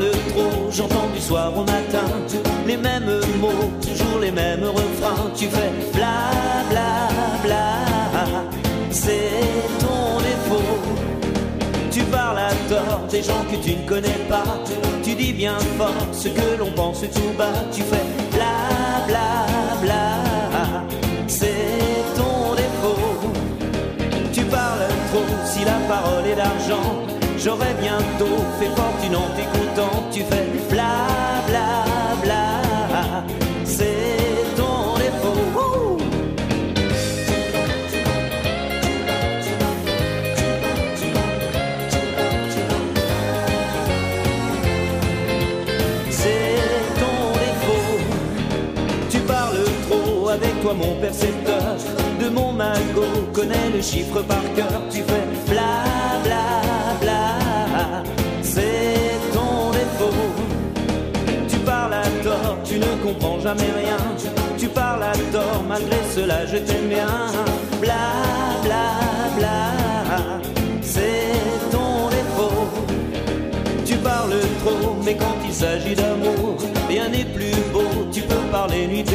parles trop, j'entends du soir au matin les mêmes mots, toujours les mêmes refrains. Tu fais bla bla bla, c'est ton défaut. Tu parles à tort des gens que tu ne connais pas. Tu dis bien fort ce que l'on pense tout bas. Tu fais bla bla bla, c'est ton défaut. Tu parles trop, si la parole est d'argent, j'aurais bientôt fait fortune en t'écoutant. Tu fais bla bla bla, c'est ton défaut. Wouh! C'est ton défaut. Tu parles trop avec toi mon percepteur. De mon magot connais le chiffre par cœur. Tu fais bla bla bla, c'est ton défaut. Tu parles à tort, tu ne comprends jamais rien. Tu parles à tort, malgré cela je t'aime bien. Bla bla bla, c'est ton défaut. Tu parles trop, mais quand il s'agit d'amour, rien n'est plus beau. Tu peux parler nuit